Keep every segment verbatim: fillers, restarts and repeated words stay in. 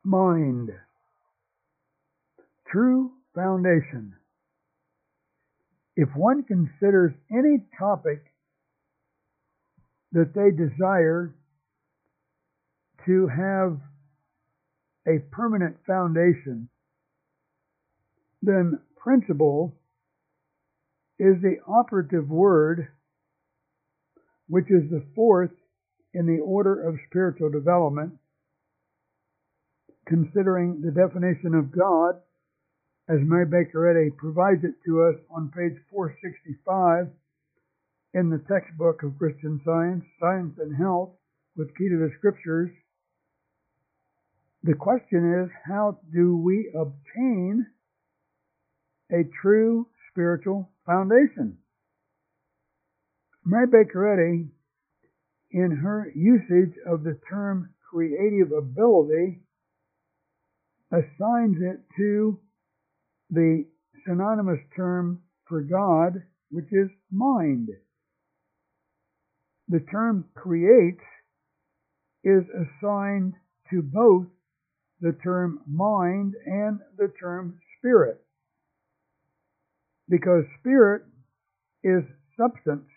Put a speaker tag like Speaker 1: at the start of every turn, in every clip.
Speaker 1: Mind. True foundation. If one considers any topic that they desire to have a permanent foundation, then principle is the operative word, which is the fourth in the order of spiritual development, considering the definition of God, as Mary Baker Eddy provides it to us on page four sixty-five in the textbook of Christian Science, Science and Health, with Key to the Scriptures. The question is, how do we obtain a true spiritual foundation? Mary Baker Eddy, in her usage of the term creative ability, assigns it to the synonymous term for God, which is mind. The term creates is assigned to both the term mind and the term spirit, because spirit is substance.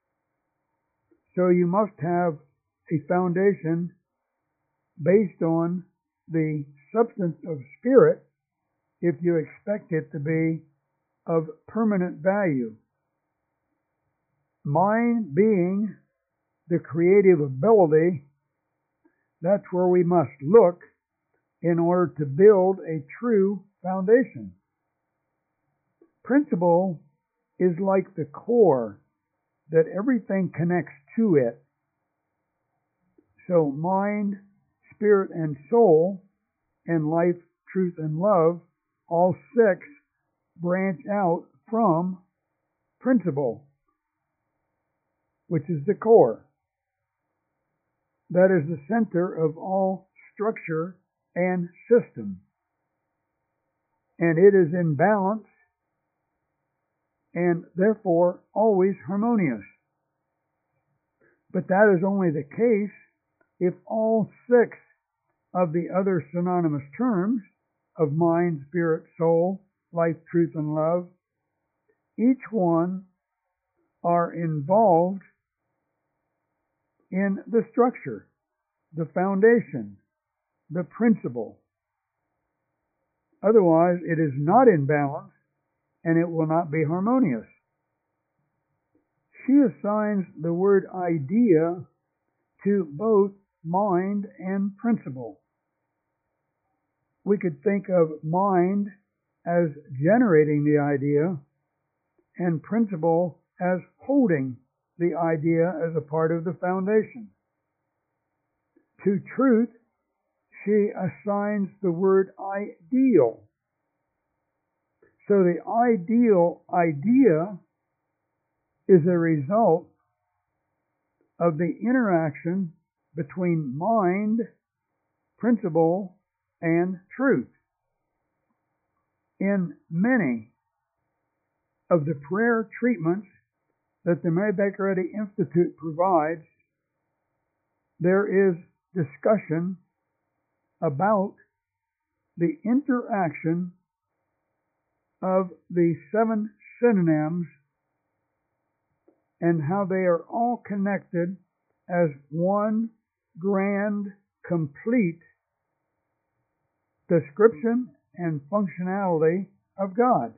Speaker 1: So you must have a foundation based on the substance of spirit if you expect it to be of permanent value. Mind being the creative ability, that's where we must look in order to build a true foundation. Principle is like the core that everything connects to it. So mind, spirit, and soul, and life, truth, and love, all six branch out from principle, which is the core. That is the center of all structure and system. And it is in balance and therefore always harmonious. But that is only the case if all six of the other synonymous terms of mind, spirit, soul, life, truth, and love, each one are involved in the structure, the foundation, the principle. Otherwise, it is not in balance and it will not be harmonious. She assigns the word idea to both mind and principle. We could think of mind as generating the idea and principle as holding the idea as a part of the foundation. To truth, she assigns the word ideal. So the ideal idea is a result of the interaction between mind, principle, and truth. In many of the prayer treatments that the Mary Baker Eddy Institute provides, there is discussion about the interaction of the seven synonyms and how they are all connected as one grand, complete description and functionality of God,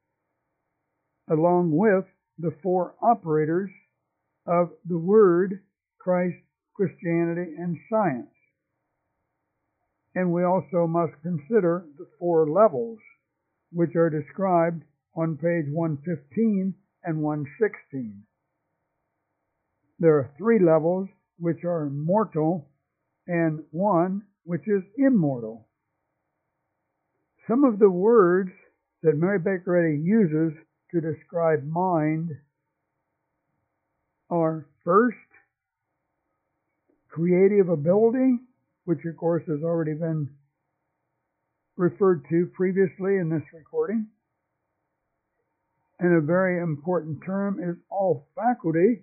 Speaker 1: along with the four operators of the Word, Christ, Christianity, and science. And we also must consider the four levels, which are described on page one fifteen and one sixteen. There are three levels which are mortal and one which is immortal. Some of the words that Mary Baker Eddy uses to describe mind are first, creative ability, which of course has already been referred to previously in this recording. And a very important term is all faculty,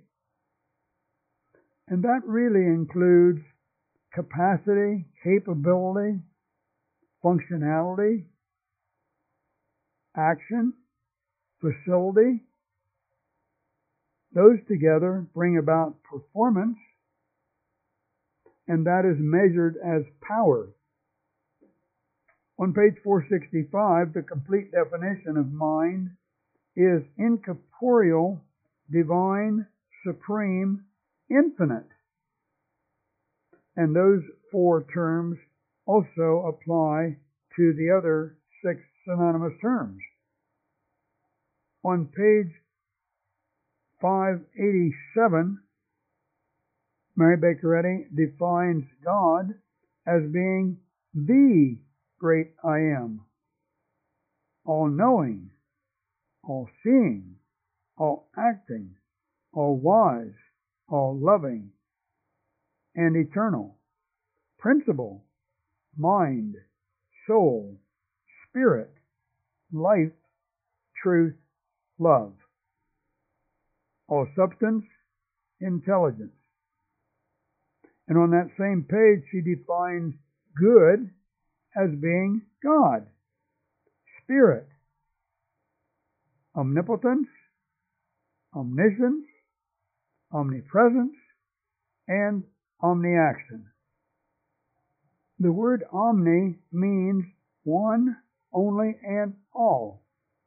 Speaker 1: and that really includes capacity, capability, functionality, action, facility. Those together bring about performance, and that is measured as power. On page four sixty-five, the complete definition of mind is incorporeal, divine, supreme, infinite. And those four terms also apply to the other six synonymous terms. On page five eighty-seven, Mary Baker Eddy defines God as being the great I am, all-knowing, all-seeing, all-acting, all-wise, all-loving, and eternal, principle, mind, soul, spirit, life, truth, love, all substance, intelligence. And on that same page, she defines good as being God, spirit, omnipotence, omniscience, omnipresence, and omniaction. The word omni means one, only, and all.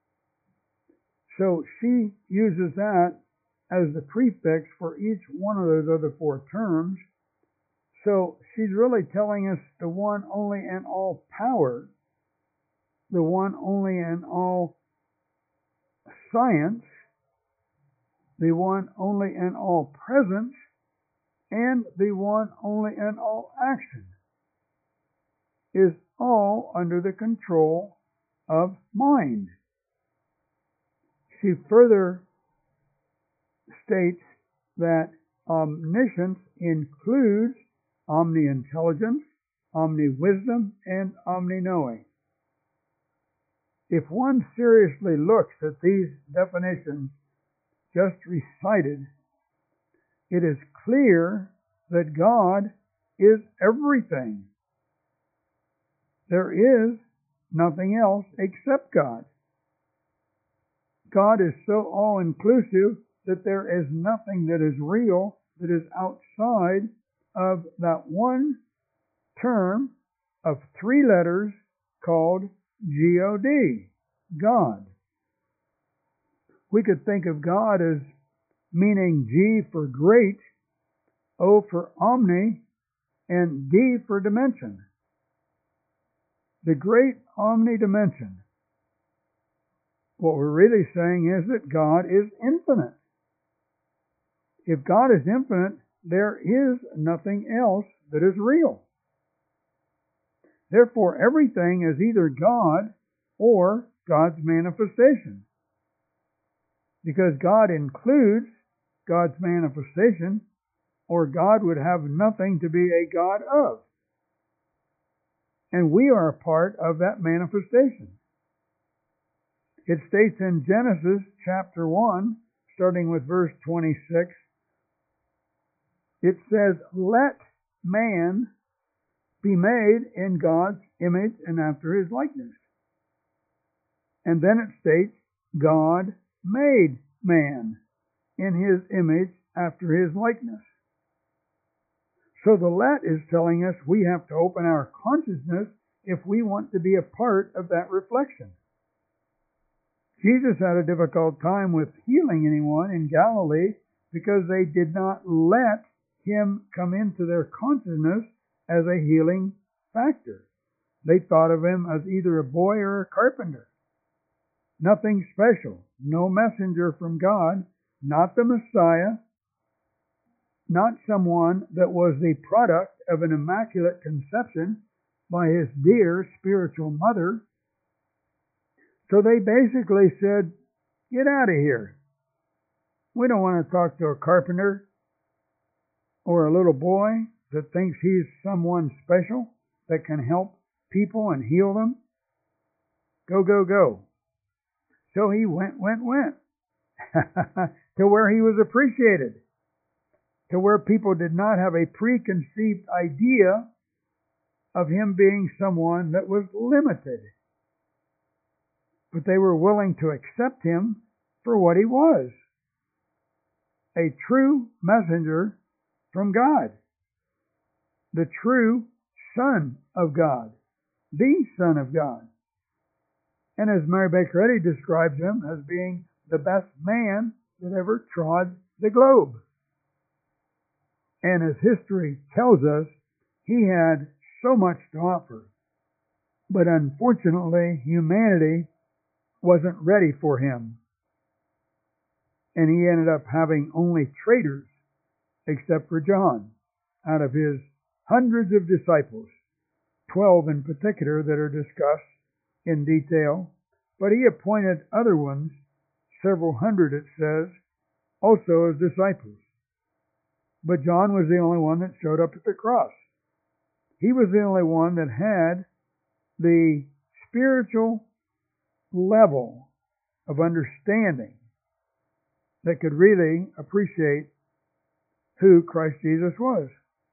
Speaker 1: So she uses that as the prefix for each one of those other four terms. So she's really telling us the one, only, and all power, the one, only, and all science, the one, only, and all presence, and the one, only, and all action is all under the control of mind. She further states that omniscience includes omni-intelligence, omni-wisdom, and omni-knowing. If one seriously looks at these definitions just recited, it is clear that God is everything. There is nothing else except God. God is so all-inclusive that there is nothing that is real that is outside of that one term of three letters called G O D, God. We could think of God as meaning G for great, O for omni, and D for dimension. The great omni-dimension. What we're really saying is that God is infinite. If God is infinite, there is nothing else that is real. Therefore, everything is either God or God's manifestation. Because God includes God's manifestation, or God would have nothing to be a God of. And we are a part of that manifestation. It states in Genesis chapter one, starting with verse twenty-six, it says, "Let man be made in God's image and after his likeness." And then it states, "God made man in his image after his likeness." So the let is telling us we have to open our consciousness if we want to be a part of that reflection. Jesus had a difficult time with healing anyone in Galilee because they did not let him come into their consciousness as a healing factor. They thought of him as either a boy or a carpenter. Nothing special, no messenger from God, not the Messiah, not someone that was the product of an immaculate conception by his dear spiritual mother. So they basically said, "Get out of here. We don't want to talk to a carpenter or a little boy that thinks he's someone special that can help people and heal them. Go, go, go." So he went, went, went to where he was appreciated, to where people did not have a preconceived idea of him being someone that was limited. But they were willing to accept him for what he was, a true messenger from God, the true Son of God, the Son of God. And as Mary Baker Eddy describes him as being the best man that ever trod the globe. And as history tells us, he had so much to offer. But unfortunately, humanity wasn't ready for him. And he ended up having only traitors, except for John, out of his hundreds of disciples, twelve in particular that are discussed in detail. But he appointed other ones, several hundred it says, also as disciples. But John was the only one that showed up at the cross. He was the only one that had the spiritual level of understanding that could really appreciate who Christ Jesus was.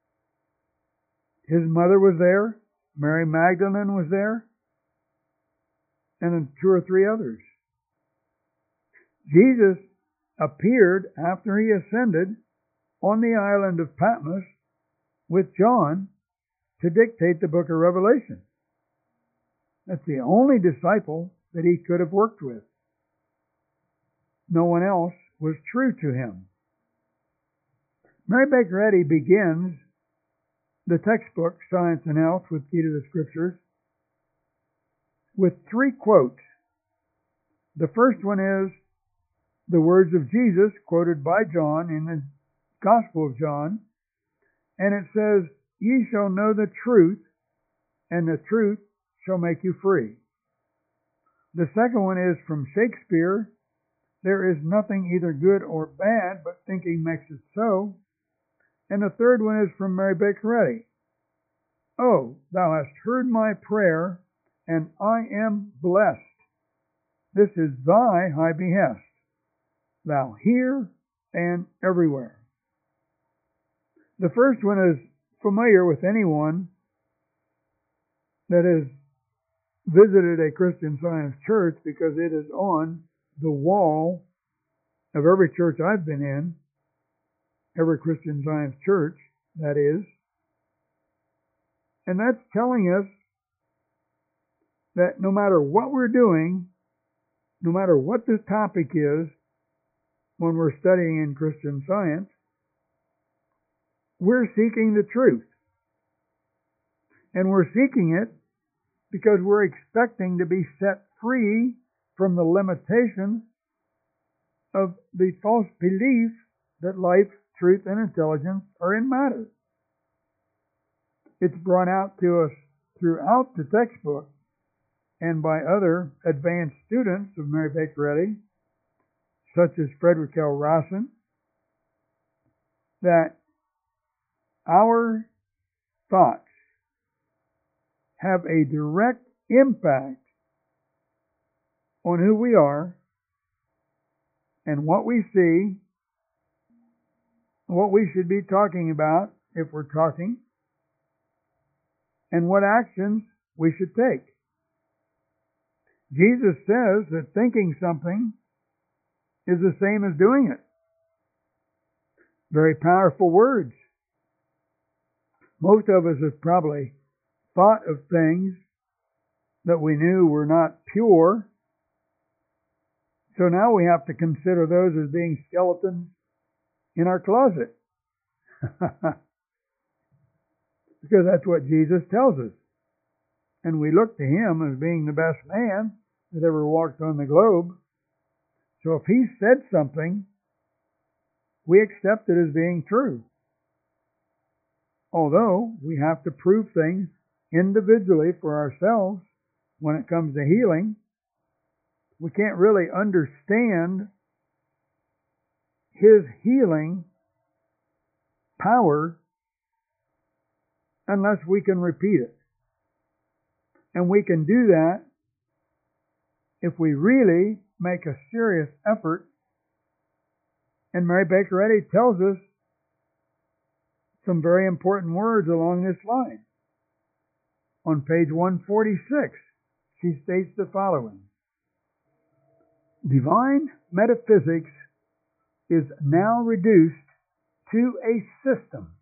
Speaker 1: His mother was there, Mary Magdalene was there, and then two or three others. Jesus appeared after he ascended on the island of Patmos with John to dictate the book of Revelation. That's the only disciple that he could have worked with. No one else was true to him. Mary Baker Eddy begins the textbook, Science and Health with Key to the Scriptures, with three quotes. The first one is the words of Jesus quoted by John in the Gospel of John, and it says, "Ye shall know the truth, and the truth shall make you free." The second one is from Shakespeare, "There is nothing either good or bad, but thinking makes it so." And the third one is from Mary Baker Eddy, "Oh, thou hast heard my prayer, and I am blessed. This is thy high behest, thou here and everywhere." The first one is familiar with anyone that has visited a Christian Science church, because it is on the wall of every church I've been in, every Christian Science church, that is. And that's telling us that no matter what we're doing, no matter what the topic is, when we're studying in Christian Science, we're seeking the truth. And we're seeking it because we're expecting to be set free from the limitations of the false belief that life, truth, and intelligence are in matter. It's brought out to us throughout the textbook and by other advanced students of Mary Baker Eddy, such as Frederick L. Rawson, that our thoughts have a direct impact on who we are and what we see, what we should be talking about if we're talking, and what actions we should take. Jesus says that thinking something is the same as doing it. Very powerful words. Most of us have probably thought of things that we knew were not pure. So now we have to consider those as being skeletons in our closet. Because that's what Jesus tells us. And we look to him as being the best man that ever walked on the globe. So if he said something, we accept it as being true. Although we have to prove things individually for ourselves when it comes to healing, we can't really understand his healing power unless we can repeat it. And we can do that if we really make a serious effort. And Mary Baker Eddy tells us some very important words along this line. On page one forty-six, she states the following: divine metaphysics is now reduced to a system,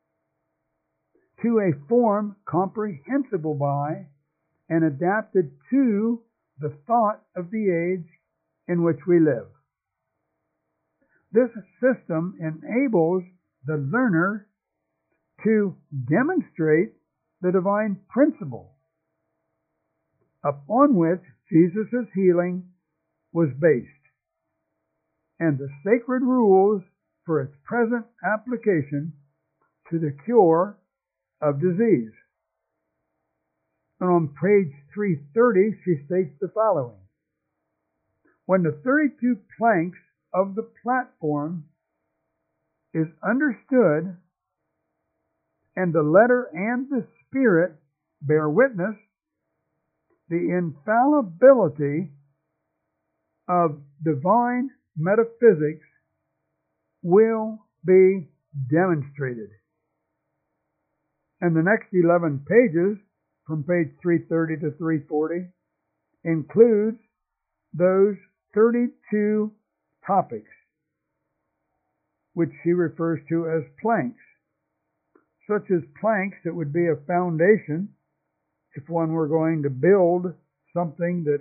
Speaker 1: to a form comprehensible by and adapted to the thought of the age in which we live. This system enables the learner to demonstrate the divine principle upon which Jesus' healing was based, and the sacred rules for its present application to the cure of disease. And on page three thirty, she states the following: when the thirty-two planks of the platform is understood, and the letter and the spirit bear witness, the infallibility of divine metaphysics will be demonstrated. And the next eleven pages, from page three thirty to three forty, includes those thirty-two topics, which she refers to as planks, such as planks that would be a foundation if one were going to build something that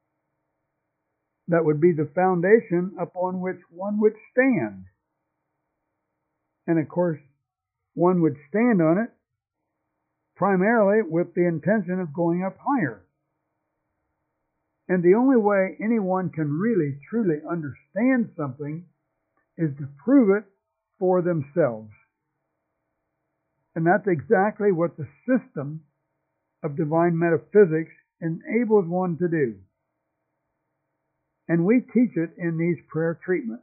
Speaker 1: that would be the foundation upon which one would stand. And of course, one would stand on it primarily with the intention of going up higher. And the only way anyone can really, truly understand something is to prove it for themselves. And that's exactly what the system of divine metaphysics enables one to do. And we teach it in these prayer treatments.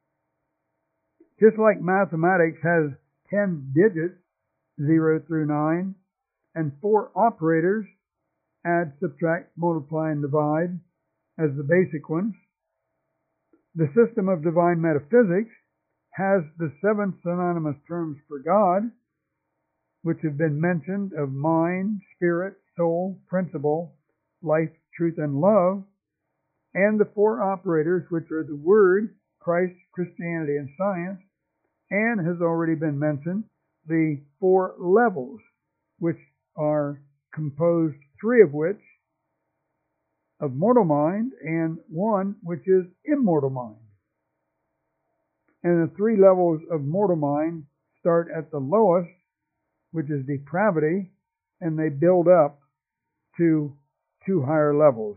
Speaker 1: Just like mathematics has ten digits, zero through nine, and four operators, add, subtract, multiply, and divide, as the basic ones, the system of divine metaphysics has the seven synonymous terms for God, which have been mentioned, of mind, spirit, soul, principle, life, truth, and love, and the four operators, which are the Word, Christ, Christianity, and science, and has already been mentioned, the four levels, which are composed, three of which, of mortal mind, and one which is immortal mind. And the three levels of mortal mind start at the lowest, which is depravity, and they build up to two higher levels.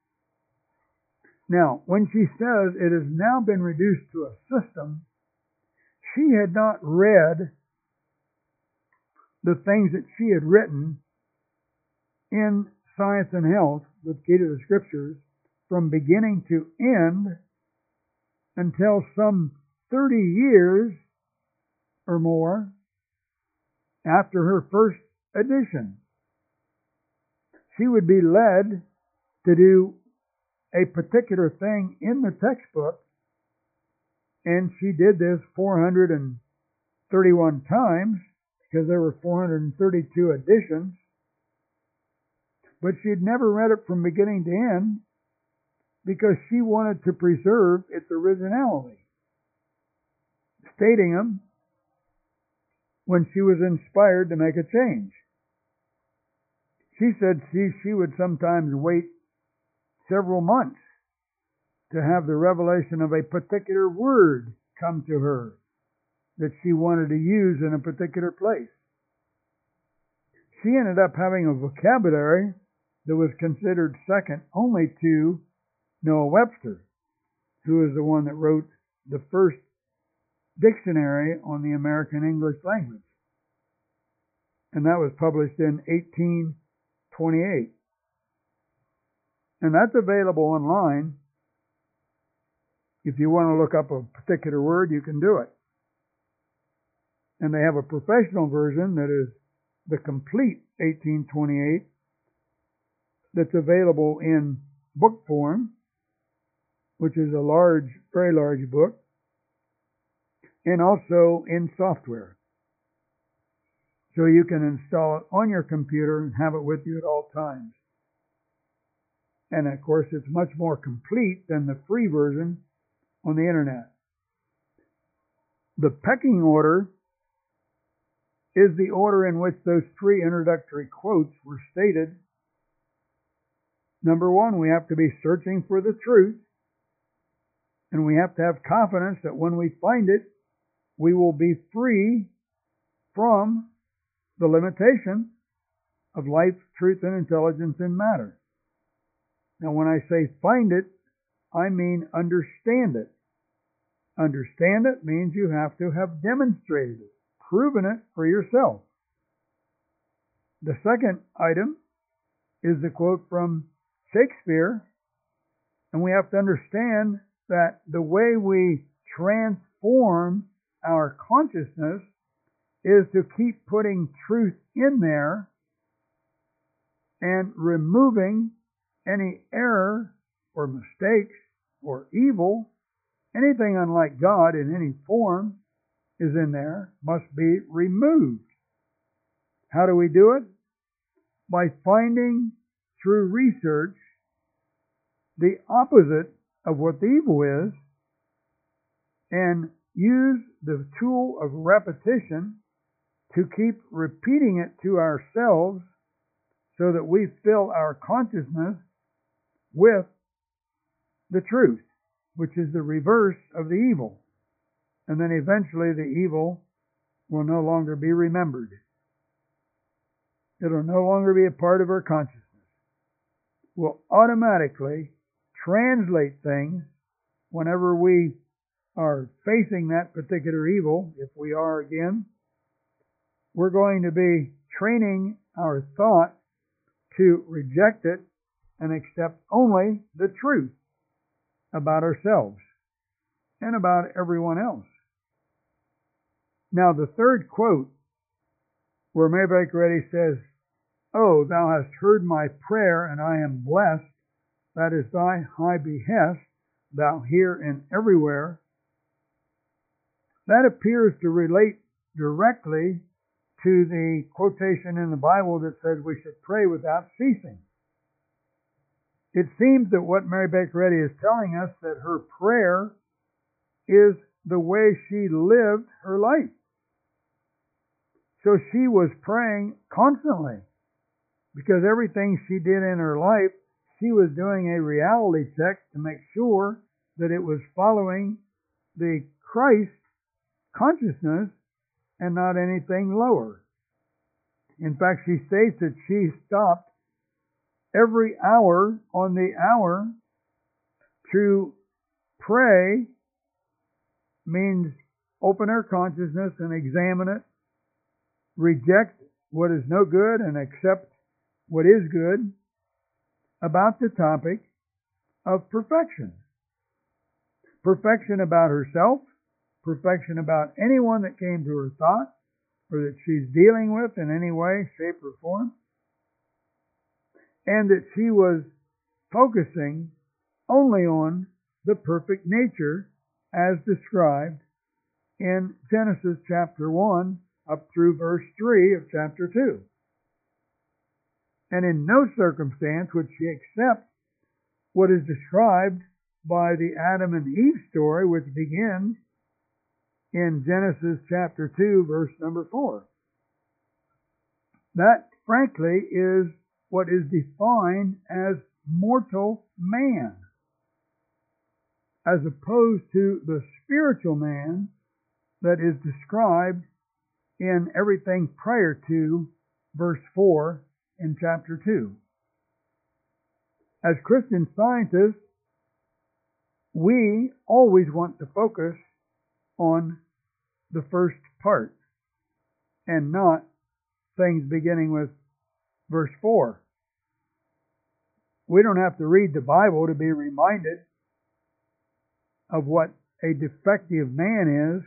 Speaker 1: Now, when she says it has now been reduced to a system, she had not read the things that she had written in Science and Health with Key to the Scriptures from beginning to end until some thirty years or more after her first edition. She would be led to do a particular thing in the textbook, and she did this four hundred thirty-one times because there were four hundred thirty-two editions, but she had never read it from beginning to end because she wanted to preserve its originality, stating them when she was inspired to make a change. She said she, she would sometimes wait several months to have the revelation of a particular word come to her that she wanted to use in a particular place. She ended up having a vocabulary that was considered second only to Noah Webster, who is the one that wrote the first dictionary on the American English language. And that was published in eighteen twenty-eight. And that's available online. If you want to look up a particular word, you can do it. And they have a professional version that is the complete eighteen twenty-eight that's available in book form, which is a large, very large book, and also in software. so you can install it on your computer and have it with you at all times. And of course, it's much more complete than the free version on the internet. The pecking order is the order in which those three introductory quotes were stated. Number one, we have to be searching for the truth, and we have to have confidence that when we find it, we will be free from the limitation of life, truth, and intelligence in matter. Now, when I say find it, I mean understand it. Understand it means you have to have demonstrated it, proven it for yourself. The second item is the quote from Shakespeare, and we have to understand that the way we transform our consciousness is to keep putting truth in there and removing any error or mistakes or evil. Anything unlike God in any form is in there, must be removed. How do we do it? By finding through research the opposite of what the evil is, and use the tool of repetition to keep repeating it to ourselves so that we fill our consciousness with the truth, which is the reverse of the evil. And then eventually the evil will no longer be remembered. It'll no longer be a part of our consciousness. We'll automatically translate things whenever we are facing that particular evil. If we are again, we're going to be training our thought to reject it and accept only the truth about ourselves and about everyone else. Now, the third quote, where Mary Baker Eddy says, "Oh, thou hast heard my prayer, and I am blessed. That is thy high behest, thou here and everywhere." That appears to relate directly to the quotation in the Bible that says we should pray without ceasing. It seems that what Mary Baker Eddy is telling us, that her prayer is the way she lived her life. So she was praying constantly, because everything she did in her life, she was doing a reality check to make sure that it was following the Christ consciousness and not anything lower. In fact, she states that she stopped every hour on the hour to pray. Means open her consciousness and examine it, reject what is no good and accept what is good, about the topic of perfection. Perfection about herself, perfection about anyone that came to her thought or that she's dealing with in any way, shape, or form, and that she was focusing only on the perfect nature as described in Genesis chapter one up through verse three of chapter two. And in no circumstance would she accept what is described by the Adam and Eve story, which begins in Genesis chapter two, verse number four. That, frankly, is what is defined as mortal man, as opposed to the spiritual man that is described in everything prior to verse four in chapter two. As Christian scientists, we always want to focus on the first part and not things beginning with verse four. We don't have to read the Bible to be reminded of what a defective man is,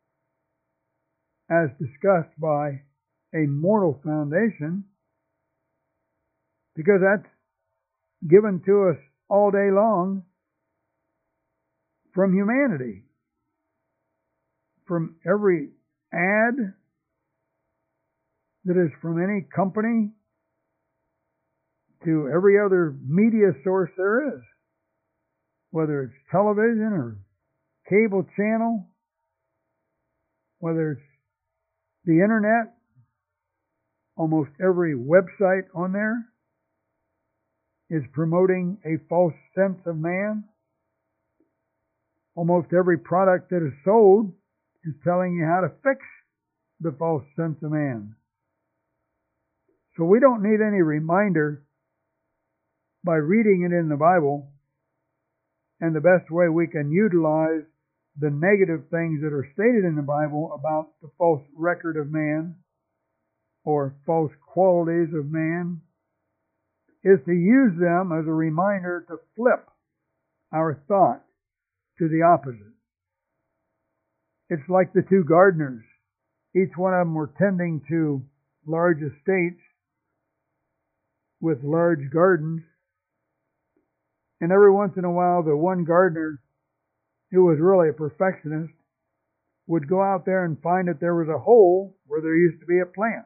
Speaker 1: as discussed by a mortal foundation, because that's given to us all day long from humanity. From every ad that is from any company to every other media source there is, whether it's television or cable channel, whether it's the internet, almost every website on there is promoting a false sense of man. Almost every product that is sold is telling you how to fix the false sense of man. So we don't need any reminder by reading it in the Bible, and the best way we can utilize the negative things that are stated in the Bible about the false record of man or false qualities of man is to use them as a reminder to flip our thought to the opposite. It's like the two gardeners. Each one of them were tending to large estates with large gardens. And every once in a while, the one gardener, who was really a perfectionist, would go out there and find that there was a hole where there used to be a plant.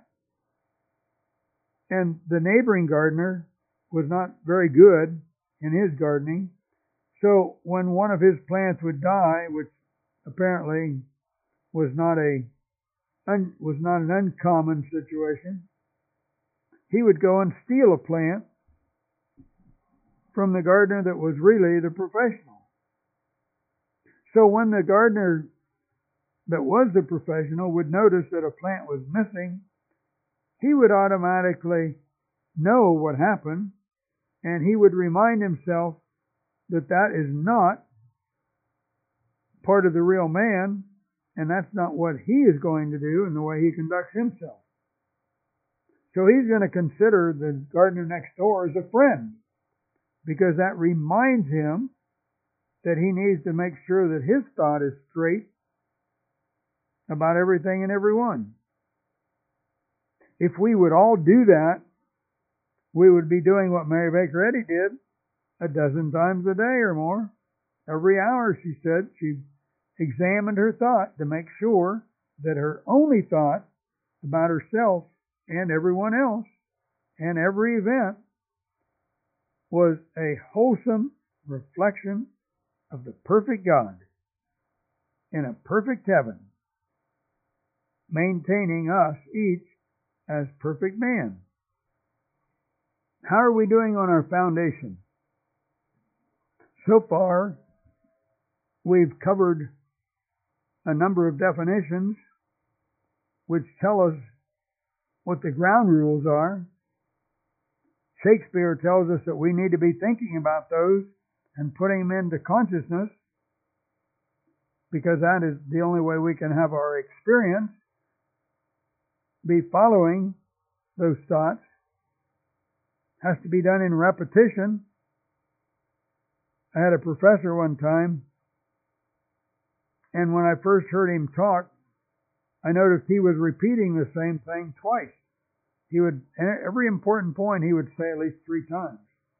Speaker 1: And the neighboring gardener was not very good in his gardening. So when one of his plants would die, which apparently was not a un, was not an uncommon situation, he would go and steal a plant from the gardener that was really the professional. So when the gardener that was the professional would notice that a plant was missing, he would automatically know what happened, and he would remind himself that that is not part of the real man, and that's not what he is going to do in the way he conducts himself. So he's going to consider the gardener next door as a friend, because that reminds him that he needs to make sure that his thought is straight about everything and everyone. If we would all do that, we would be doing what Mary Baker Eddy did a dozen times a day or more. Every hour, she said, she examined her thought to make sure that her only thought about herself and everyone else and every event was a wholesome reflection of the perfect God in a perfect heaven, maintaining us each as perfect man. How are we doing on our foundation? So far, we've covered a number of definitions which tell us what the ground rules are. Shakespeare tells us that we need to be thinking about those and putting them into consciousness, because that is the only way we can have our experience be following those thoughts. Has to be done in repetition. I had a professor one time, and when I first heard him talk, I noticed he was repeating the same thing twice. He would, every important point he would say at least three times.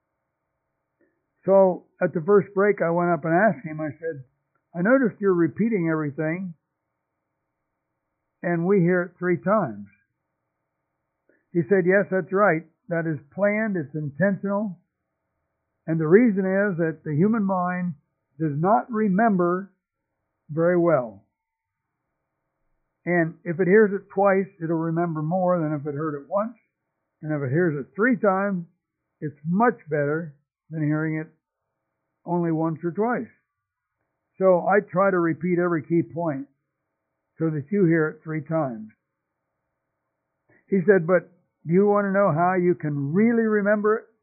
Speaker 1: So at the first break, I went up and asked him, I said, I noticed you're repeating everything, and we hear it three times. He said, yes, that's right. That is planned, it's intentional, and the reason is that the human mind does not remember very well. And if it hears it twice, it'll remember more than if it heard it once. And if it hears it three times, it's much better than hearing it only once or twice. So I try to repeat every key point so that you hear it three times. He said, but do you want to know how you can really remember it?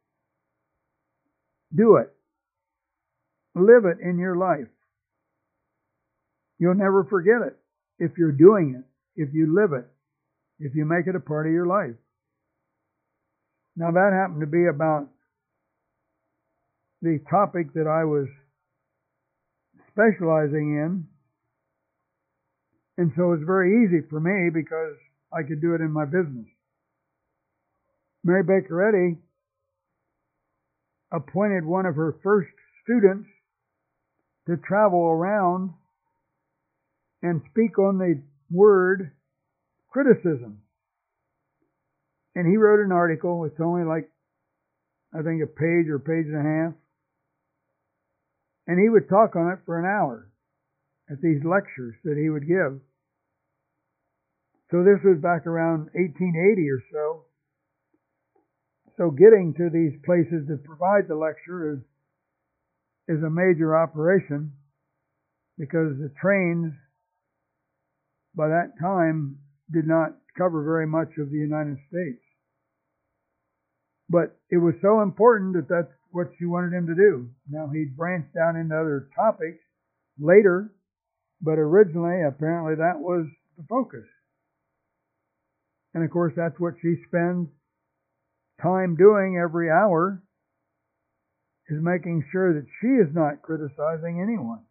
Speaker 1: Do it. Live it in your life. You'll never forget it if you're doing it, if you live it, if you make it a part of your life. Now that happened to be about the topic that I was specializing in, and so it was very easy for me because I could do it in my business. Mary Baker Eddy appointed one of her first students to travel around and speak on the word criticism. And he wrote an article. It's only like, I think, a page or a page and a half. And he would talk on it for an hour at these lectures that he would give. So this was back around eighteen eighty or so. So getting to these places to provide the lecture is is a major operation, because the trains by that time did not cover very much of the United States. But it was so important that that's what she wanted him to do. Now, he branched out into other topics later, but originally, apparently, that was the focus. And of course, that's what she spends time doing every hour, is making sure that she is not criticizing anyone.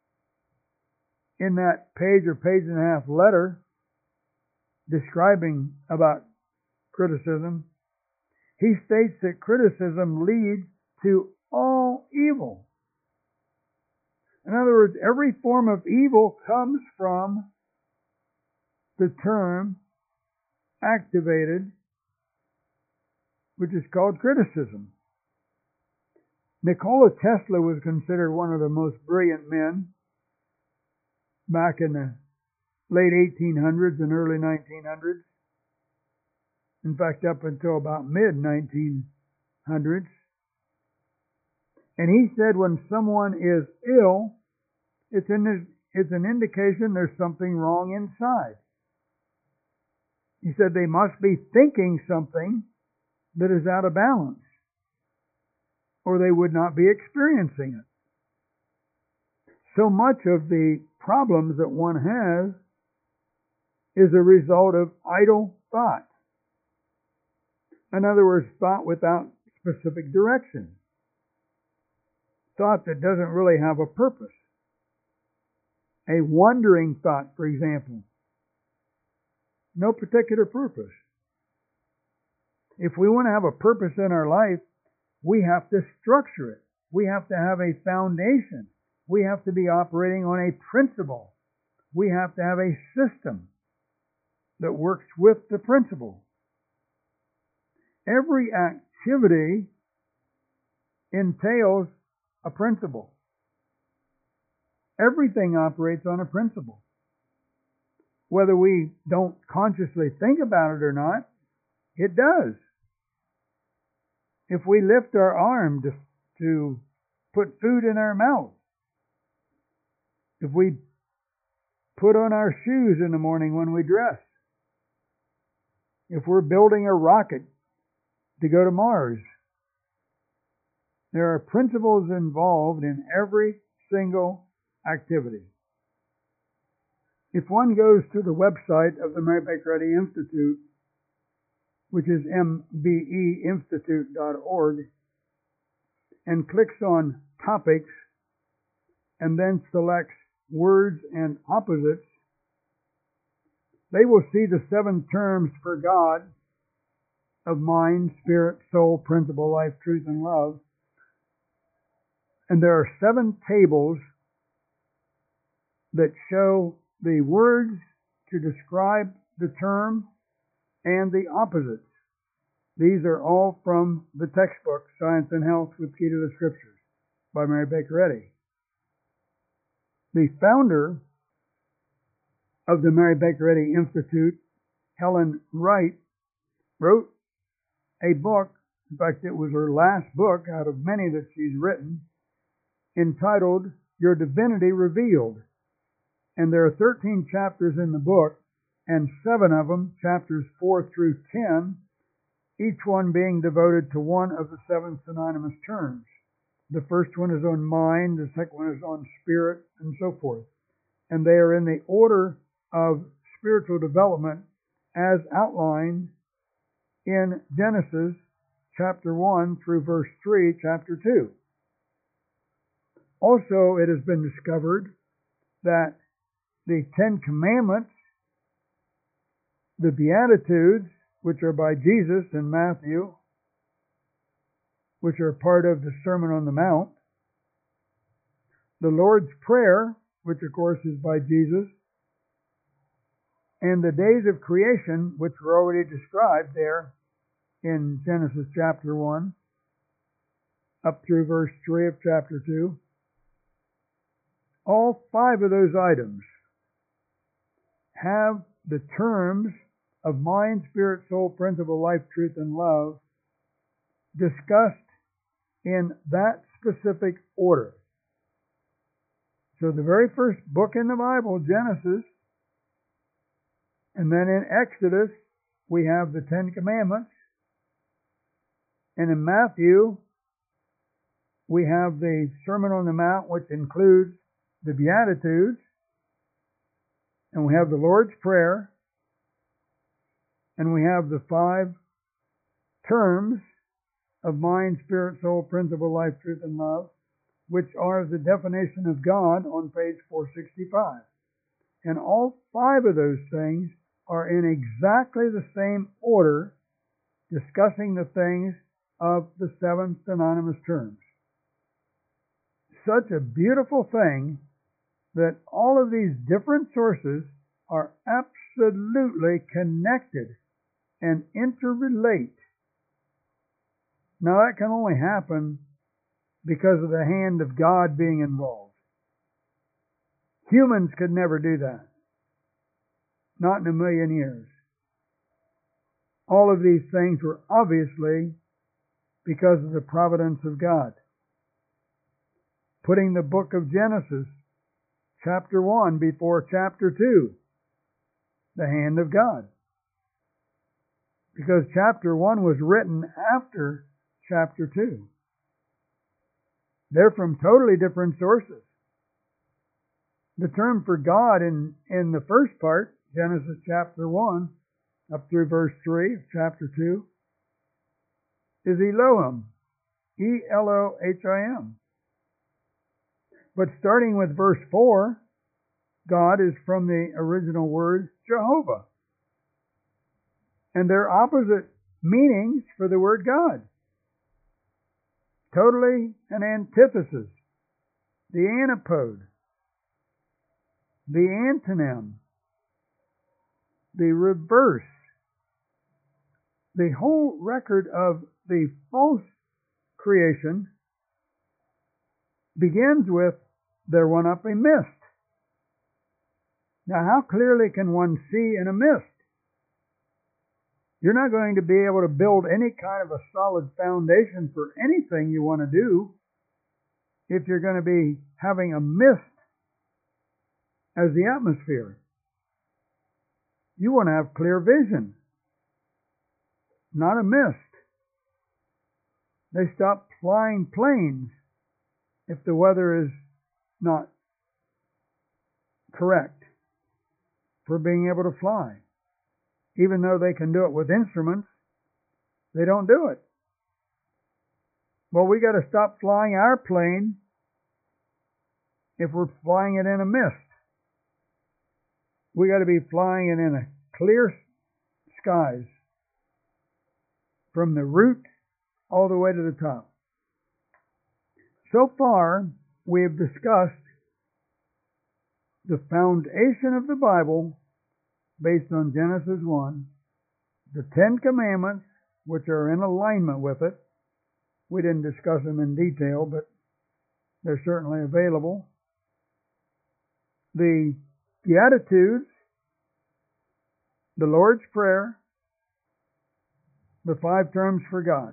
Speaker 1: In that page or page and a half letter describing about criticism, he states that criticism leads to all evil. In other words, every form of evil comes from the term activated, which is called criticism. Nikola Tesla was considered one of the most brilliant men back in the late eighteen hundreds and early nineteen hundreds. In fact, up until about mid nineteen hundreds. And he said when someone is ill, it's, in, it's an indication there's something wrong inside. He said they must be thinking something that is out of balance, or they would not be experiencing it. So much of the problems that one has is a result of idle thought. In other words, thought without specific direction. Thought that doesn't really have a purpose. A wandering thought, for example. No particular purpose. If we want to have a purpose in our life, we have to structure it. We have to have a foundation. We have to be operating on a principle. We have to have a system that works with the principle. Every activity entails a principle. Everything operates on a principle. Whether we don't consciously think about it or not, it does. If we lift our arm to, to put food in our mouth, if we put on our shoes in the morning when we dress, if we're building a rocket to go to Mars, there are principles involved in every single activity. If one goes to the website of the Mary Baker Eddy Institute, which is m b e institute dot org, and clicks on topics and then selects words and opposites, they will see the seven terms for God of mind, spirit, soul, principle, life, truth, and love. And there are seven tables that show the words to describe the term and the opposites. These are all from the textbook, Science and Health with Key to the Scriptures, by Mary Baker Eddy. The founder of the Mary Baker Eddy Institute, Helen Wright, wrote a book. In fact, it was her last book out of many that she's written, entitled Your Divinity Revealed. And there are thirteen chapters in the book, and seven of them, chapters four through ten, each one being devoted to one of the seven synonymous terms. The first one is on mind, the second one is on spirit, and so forth. And they are in the order of spiritual development as outlined in Genesis chapter one through verse three, chapter two. Also, it has been discovered that the Ten Commandments, the Beatitudes, which are by Jesus in Matthew, which are part of the Sermon on the Mount, the Lord's Prayer, which of course is by Jesus, and the days of creation, which were already described there in Genesis chapter one, up through verse three of chapter two. All five of those items have the terms of mind, spirit, soul, principle, life, truth, and love discussed in that specific order. So the very first book in the Bible, Genesis, and then in Exodus, we have the Ten Commandments. And in Matthew, we have the Sermon on the Mount, which includes the Beatitudes. And we have the Lord's Prayer. And we have the five terms of mind, spirit, soul, principle, life, truth, and love, which are the definition of God on page four sixty-five. And all five of those things are in exactly the same order, discussing the things of the seven synonymous terms. Such a beautiful thing that all of these different sources are absolutely connected and interrelate. Now that can only happen because of the hand of God being involved. Humans could never do that. Not in a million years. All of these things were obviously because of the providence of God. Putting the book of Genesis, chapter one, before chapter two, the hand of God. Because chapter one was written after chapter two. They're from totally different sources. The term for God in, in the first part, Genesis chapter one, up through verse three of chapter two, is Elohim, E L O H I M. But starting with verse four, God is from the original word Jehovah. And they're opposite meanings for the word God. Totally an antithesis, the antipode, the antonym, the reverse. The whole record of the false creation begins with, there went up a mist. Now, how clearly can one see in a mist? You're not going to be able to build any kind of a solid foundation for anything you want to do if you're going to be having a mist as the atmosphere. You want to have clear vision, not a mist. They stop flying planes if the weather is not correct for being able to fly. Even though they can do it with instruments, they don't do it. Well, we got to stop flying our plane if we're flying it in a mist. We got to be flying it in a clear skies from the root all the way to the top. So far, we have discussed the foundation of the Bible based on Genesis one, the Ten Commandments, which are in alignment with it. We didn't discuss them in detail, but they're certainly available. The Beatitudes, the Lord's Prayer, the five terms for God.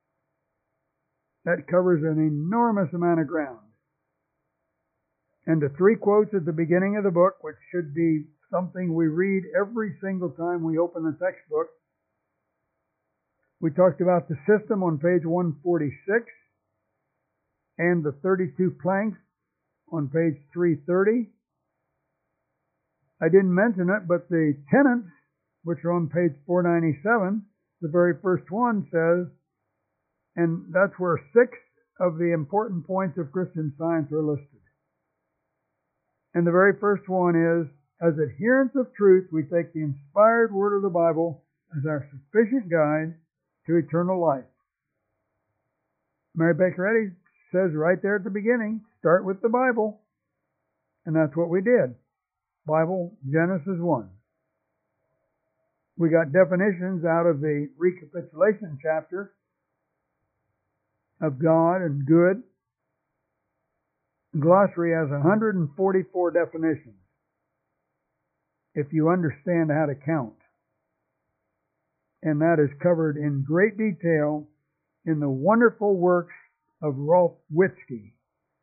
Speaker 1: That covers an enormous amount of ground. And the three quotes at the beginning of the book, which should be something we read every single time we open the textbook. We talked about the system on page one forty-six and the thirty-two planks on page three thirty. I didn't mention it, but the tenets, which are on page four ninety-seven, the very first one says, and that's where six of the important points of Christian Science are listed. And the very first one is, as adherents of truth, we take the inspired word of the Bible as our sufficient guide to eternal life. Mary Baker Eddy says right there at the beginning, start with the Bible. And that's what we did. Bible, Genesis one. We got definitions out of the recapitulation chapter of God and good. The glossary has one hundred forty-four definitions, if you understand how to count. And that is covered in great detail in the wonderful works of Rolf Witzke.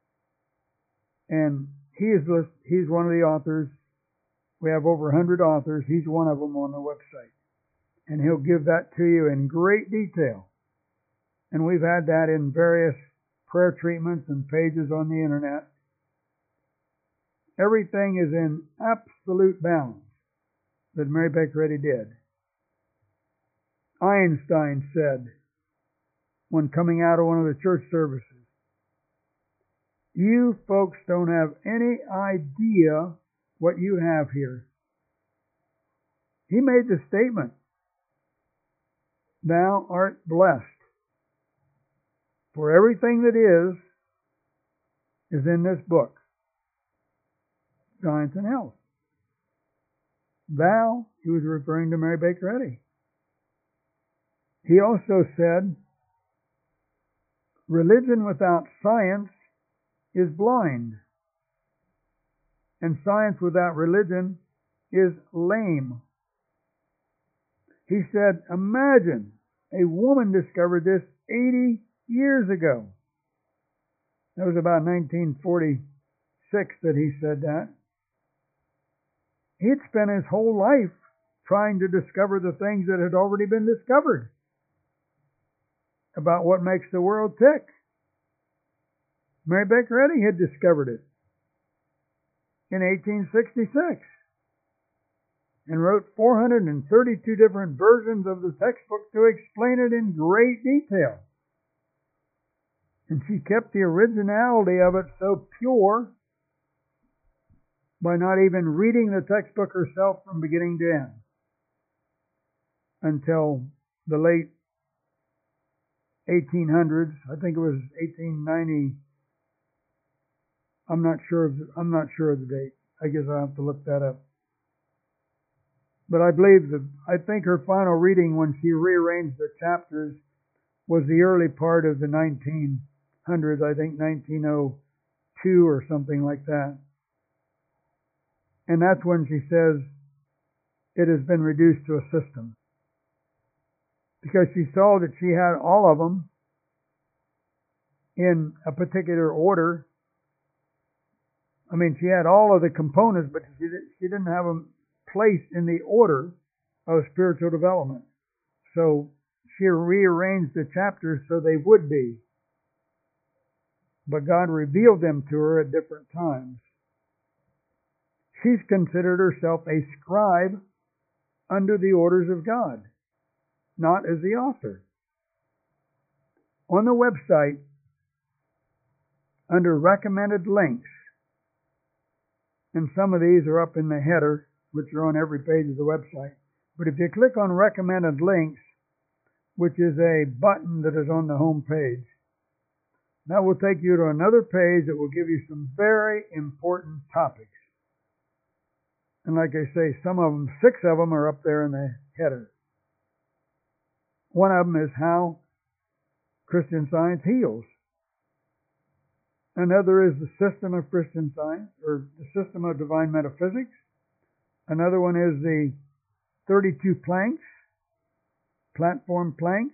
Speaker 1: And he is list, he's one of the authors. We have over one hundred authors. He's one of them on the website. And he'll give that to you in great detail. And we've had that in various prayer treatments and pages on the internet. Everything is in absolute balance that Mary Baker Eddy did. Einstein said, when coming out of one of the church services, "You folks don't have any idea what you have here." He made the statement, "Thou art blessed, for everything that is, is in this book, Science and Health." Thou, he was referring to Mary Baker Eddy. He also said, "Religion without science is blind, and science without religion is lame." He said, imagine a woman discovered this eighty years ago. That was about nineteen forty-six that he said that. He'd spent his whole life trying to discover the things that had already been discovered about what makes the world tick. Mary Baker Eddy had discovered it in eighteen sixty-six and wrote four hundred thirty-two different versions of the textbook to explain it in great detail. And she kept the originality of it so pure by not even reading the textbook herself from beginning to end until the late eighteen hundreds. I think it was eighteen ninety. I'm not sure of the, I'm not sure of the date. I guess I'll have to look that up. But I believe that I think her final reading when she rearranged the chapters was the early part of the nineteen hundreds. I think nineteen oh two or something like that. And that's when she says it has been reduced to a system, because she saw that she had all of them in a particular order. I mean, she had all of the components, but she, she didn't have them placed in the order of spiritual development. So she rearranged the chapters so they would be. But God revealed them to her at different times. She's considered herself a scribe under the orders of God, not as the author. On the website, under recommended links, and some of these are up in the header, which are on every page of the website. But if you click on recommended links, which is a button that is on the home page, that will take you to another page that will give you some very important topics. And like I say, some of them, six of them are up there in the header. One of them is how Christian Science heals. Another is the system of Christian Science, or the system of divine metaphysics. Another one is the thirty-two planks, platform planks.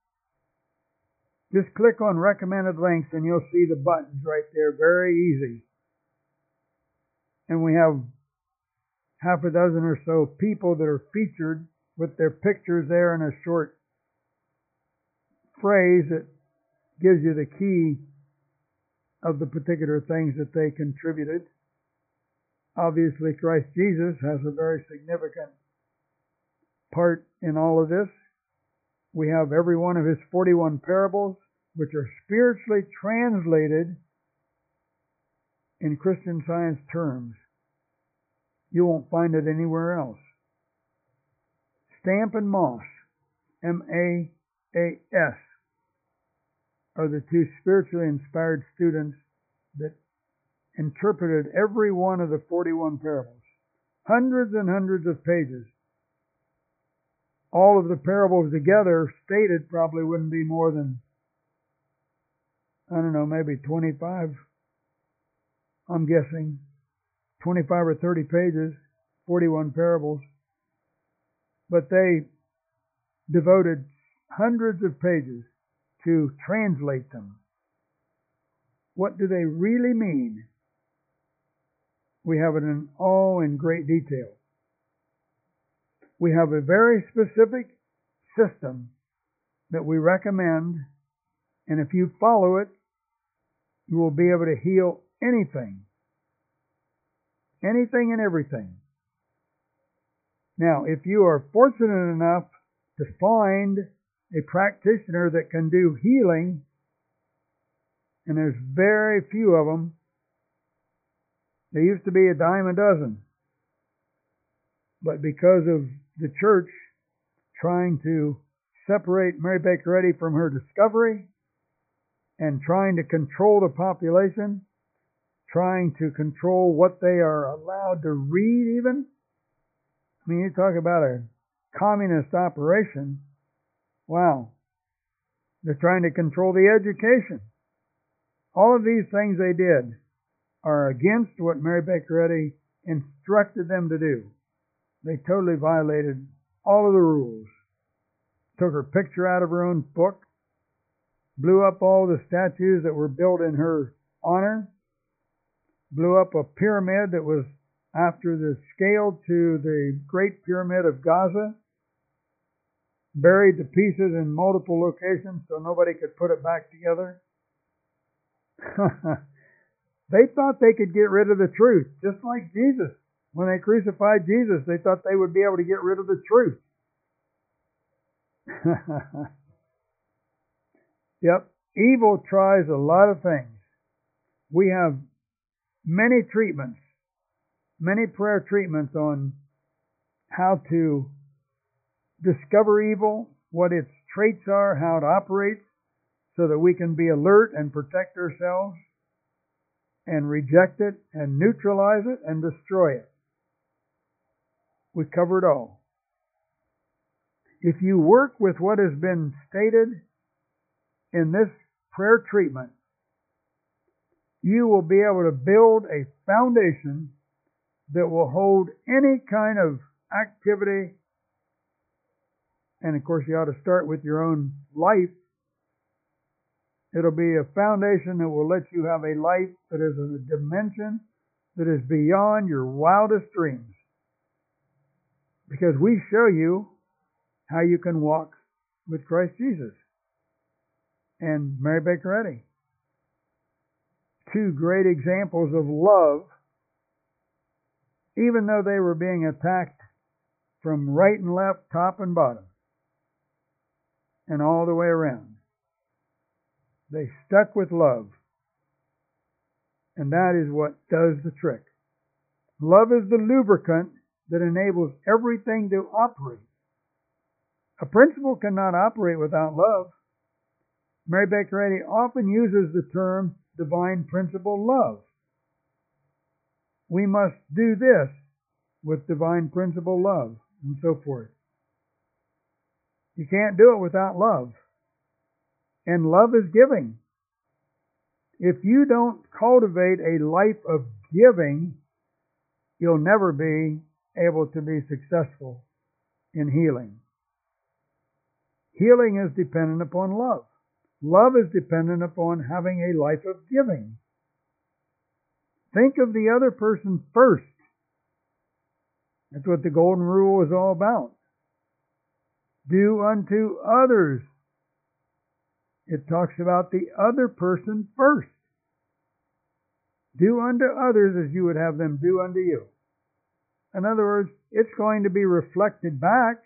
Speaker 1: Just click on recommended links and you'll see the buttons right there, very easy. And we have half a dozen or so people that are featured with their pictures there in a short phrase that gives you the key of the particular things that they contributed. Obviously, Christ Jesus has a very significant part in all of this. We have every one of his forty-one parables, which are spiritually translated in Christian Science terms. You won't find it anywhere else. Stamp and Moss, M A A S, are the two spiritually inspired students that interpreted every one of the forty-one parables. Hundreds and hundreds of pages. all of the parables together stated probably wouldn't be more than, I don't know, maybe twenty-five, I'm guessing, twenty-five or thirty pages, forty-one parables. But they devoted hundreds of pages to translate them. What do they really mean? We have it in all in great detail. We have a very specific system that we recommend, and if you follow it, you will be able to heal anything. Anything and everything. Now, if you are fortunate enough to find a practitioner that can do healing, and there's very few of them, there used to be a dime a dozen. But because of the church trying to separate Mary Baker Eddy from her discovery and trying to control the population, trying to control what they are allowed to read even. I mean, you talk about a communist operation. Wow. They're trying to control the education. All of these things they did are against what Mary Baker Eddy instructed them to do. They totally violated all of the rules. Took her picture out of her own book. Blew up all the statues that were built in her honor. Blew up a pyramid that was after the scale to the Great Pyramid of Gaza. Buried the pieces in multiple locations so nobody could put it back together. They thought they could get rid of the truth, just like Jesus. When they crucified Jesus, they thought they would be able to get rid of the truth. Yep, evil tries a lot of things. We have many treatments, many prayer treatments on how to discover evil, what its traits are, how it operates, so that we can be alert and protect ourselves and reject it and neutralize it and destroy it. We cover it all. If you work with what has been stated in this prayer treatment, you will be able to build a foundation that will hold any kind of activity. And of course, you ought to start with your own life. It'll be a foundation that will let you have a life that is in a dimension that is beyond your wildest dreams. Because we show you how you can walk with Christ Jesus and Mary Baker Eddy. Two great examples of love, even though they were being attacked from right and left, top and bottom, and all the way around. They stuck with love. And that is what does the trick. Love is the lubricant that enables everything to operate. A principle cannot operate without love. Mary Baker Eddy often uses the term divine principle love. We must do this with divine principle love, and so forth. You can't do it without love. And love is giving. If you don't cultivate a life of giving, you'll never be able to be successful in healing. Healing is dependent upon love. Love is dependent upon having a life of giving. Think of the other person first. That's what the golden rule is all about. Do unto others. It talks about the other person first. Do unto others as you would have them do unto you. In other words, it's going to be reflected back.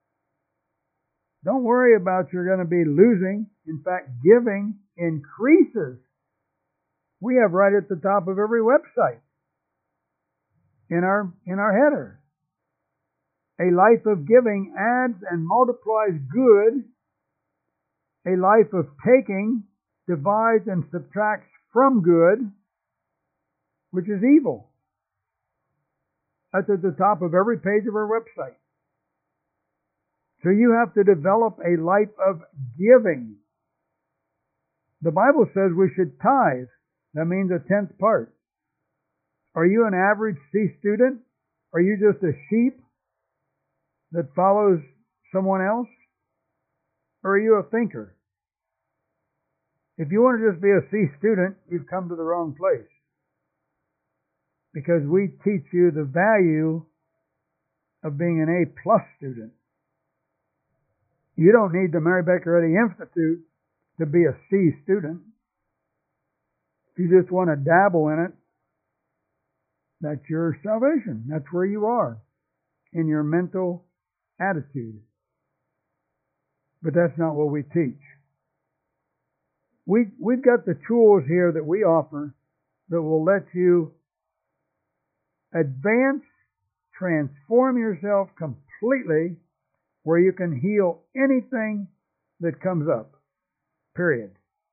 Speaker 1: Don't worry about you're going to be losing. In fact, giving increases. We have right at the top of every website in our, in our header. A life of giving adds and multiplies good. A life of taking divides and subtracts from good, which is evil. That's at the top of every page of our website. So you have to develop a life of giving. The Bible says we should tithe. That means a tenth part. Are you an average C student? Are you just a sheep that follows someone else? Or are you a thinker? If you want to just be a C student, you've come to the wrong place. Because we teach you the value of being an A plus student. You don't need the Mary Baker Eddy Institute to be a C student. If you just want to dabble in it, that's your salvation. That's where you are in your mental attitude. But that's not what we teach. We, we've got the tools here that we offer that will let you advance, transform yourself completely, where you can heal anything that comes up. Period.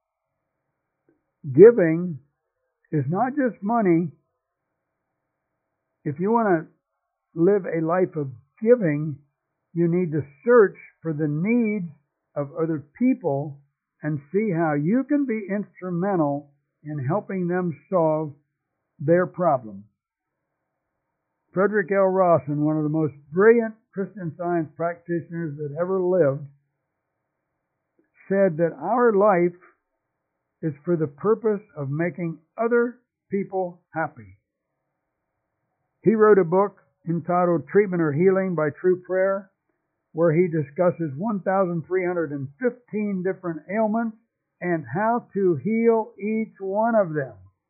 Speaker 1: Giving is not just money. If you want to live a life of giving, you need to search for the needs of other people and see how you can be instrumental in helping them solve their problem. Frederick L. Rawson, one of the most brilliant Christian Science practitioners that ever lived, said that our life is for the purpose of making other people happy. He wrote a book entitled Treatment or Healing by True Prayer, where he discusses one thousand three hundred fifteen different ailments and how to heal each one of them.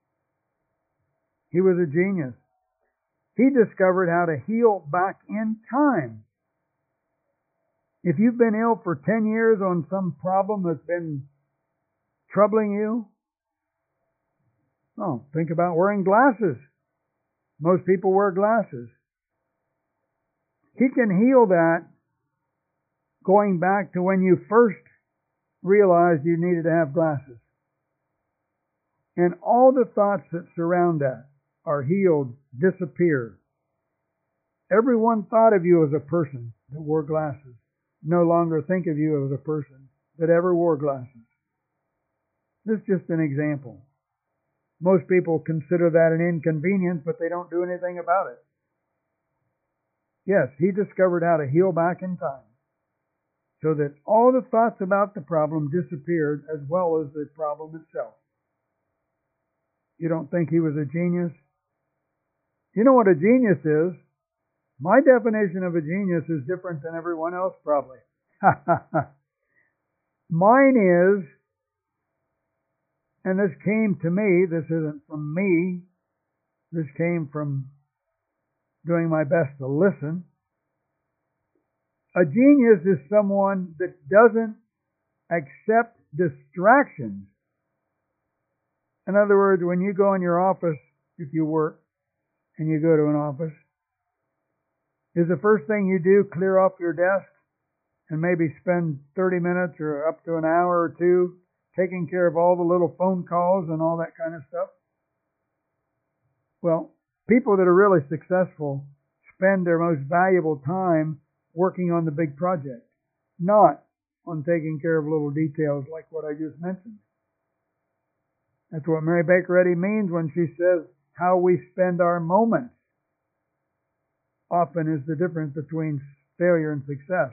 Speaker 1: He was a genius. He discovered how to heal back in time. If you've been ill for ten years on some problem that's been troubling you, oh, think about wearing glasses. Most people wear glasses. He can heal that going back to when you first realized you needed to have glasses. And all the thoughts that surround that are healed, disappear. Everyone thought of you as a person that wore glasses. No longer think of you as a person that ever wore glasses. This is just an example. Most people consider that an inconvenience, but they don't do anything about it. Yes, he discovered how to heal back in time so that all the thoughts about the problem disappeared as well as the problem itself. You don't think he was a genius? You know what a genius is? My definition of a genius is different than everyone else probably. Mine is, and this came to me, this isn't from me, this came from doing my best to listen. A genius is someone that doesn't accept distractions. In other words, when you go in your office, if you work, and you go to an office, is the first thing you do clear off your desk and maybe spend thirty minutes or up to an hour or two taking care of all the little phone calls and all that kind of stuff? Well, people that are really successful spend their most valuable time working on the big project, not on taking care of little details like what I just mentioned. That's what Mary Baker Eddy means when she says how we spend our moments often is the difference between failure and success.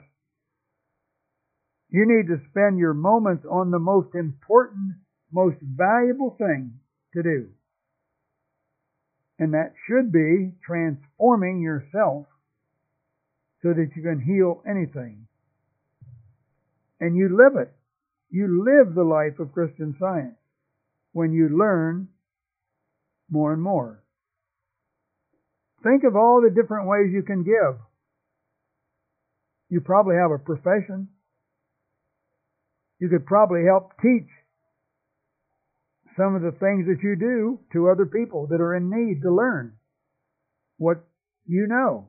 Speaker 1: You need to spend your moments on the most important, most valuable thing to do. And that should be transforming yourself so that you can heal anything. And you live it. You live the life of Christian Science when you learn more and more. Think of all the different ways you can give. You probably have a profession. You could probably help teach some of the things that you do to other people that are in need to learn what you know.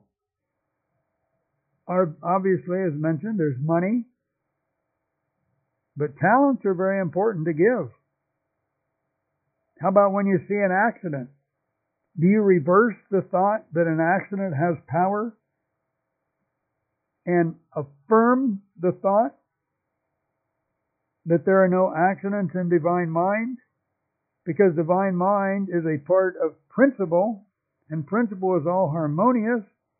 Speaker 1: Obviously, as mentioned, there's money, but talents are very important to give. How about when you see an accident? Do you reverse the thought that an accident has power? and affirm the thought that there are no accidents in divine mind? Because divine mind is a part of principle, and principle is all harmonious,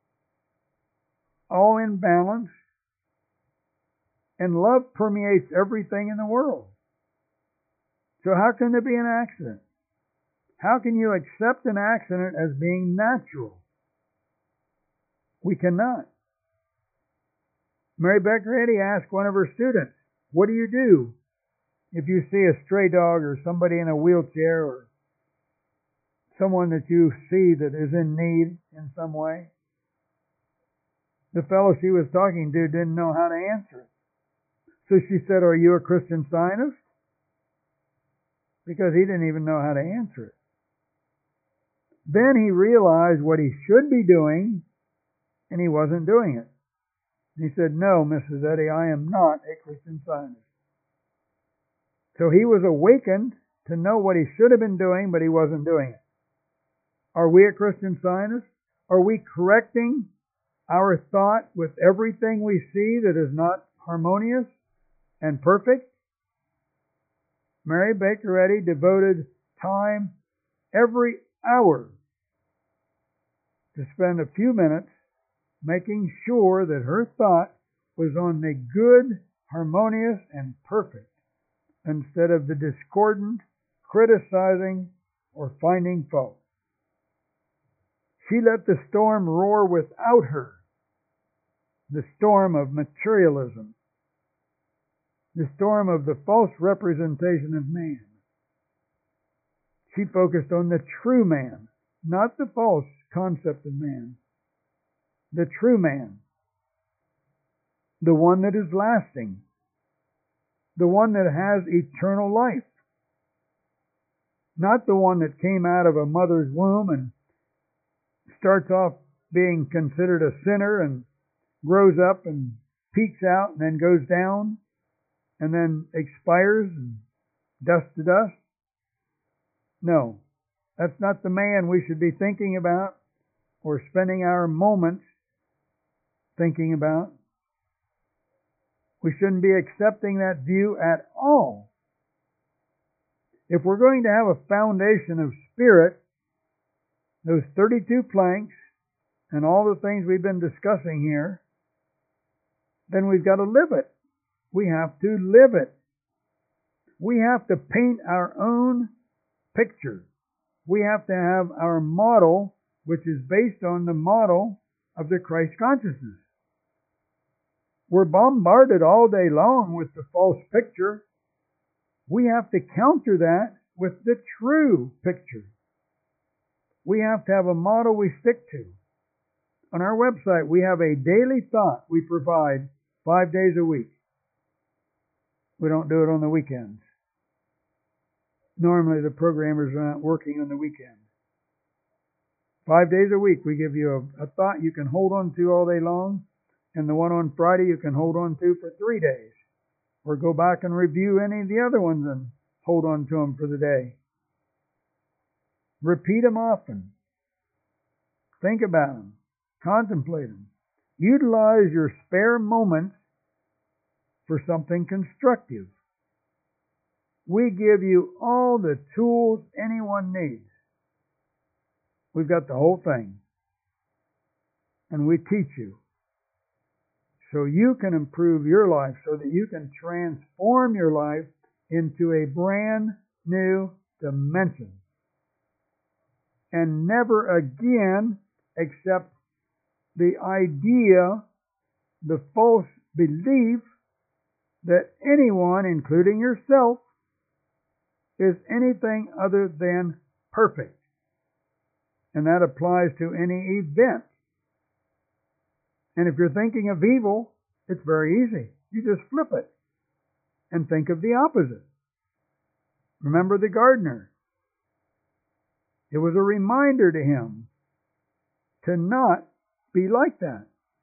Speaker 1: all in balance, and love permeates everything in the world. So how can there be an accident? How can you accept an accident as being natural? We cannot. Mary Baker Eddy asked one of her students, what do you do if you see a stray dog or somebody in a wheelchair or someone that you see that is in need in some way? The fellow she was talking to didn't know how to answer it. So she said, are you a Christian Scientist? Because he didn't even know how to answer it. Then he realized what he should be doing, and he wasn't doing it. He said, no, Missus Eddy, I am not a Christian Scientist. So he was awakened to know what he should have been doing, but he wasn't doing it. Are we a Christian Scientist? Are we correcting our thought with everything we see that is not harmonious and perfect? Mary Baker Eddy devoted time every hour to spend a few minutes making sure that her thought was on the good, harmonious, and perfect, instead of the discordant, criticizing, or finding fault. She let the storm roar without her, the storm of materialism, the storm of the false representation of man. She focused on the true man, not the false concept of man. The true man, the one that is lasting, the one that has eternal life, not the one that came out of a mother's womb and starts off being considered a sinner and grows up and peaks out and then goes down and then expires and dust to dust. No, that's not the man we should be thinking about or spending our moments thinking about. We shouldn't be accepting that view at all. If we're going to have a foundation of spirit, those thirty-two planks and all the things we've been discussing here, then we've got to live it. We have to live it. We have to paint our own picture. We have to have our model, which is based on the model of the Christ consciousness. We're bombarded all day long with the false picture. We have to counter that with the true picture. We have to have a model we stick to. On our website, we have a daily thought we provide five days a week. We don't do it on the weekends. Normally, the programmers are not working on the weekend. Five days a week, we give you a, a thought you can hold on to all day long, and the one on Friday you can hold on to for three days. Or go back and review any of the other ones and hold on to them for the day. Repeat them often. Think about them. Contemplate them. Utilize your spare moments for something constructive. We give you all the tools anyone needs. We've got the whole thing. And we teach you. So you can improve your life, so that you can transform your life into a brand new dimension. And never again accept the idea, the false belief that anyone, including yourself, is anything other than perfect. And that applies to any event. And if you're thinking of evil, it's very easy. You just flip it and think of the opposite. Remember the gardener. It was a reminder to him to not be like that.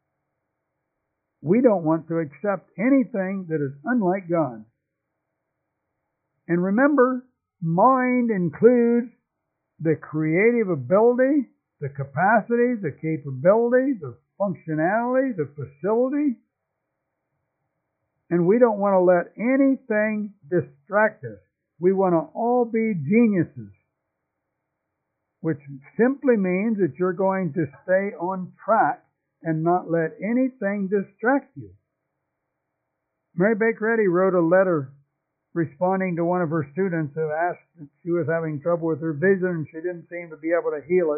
Speaker 1: We don't want to accept anything that is unlike God. And remember, mind includes the creative ability, the capacity, the capability, the functionality, the facility. And we don't want to let anything distract us. We want to all be geniuses, which simply means that you're going to stay on track and not let anything distract you. Mary Baker Eddy wrote a letter responding to one of her students who asked if she was having trouble with her vision and she didn't seem to be able to heal it.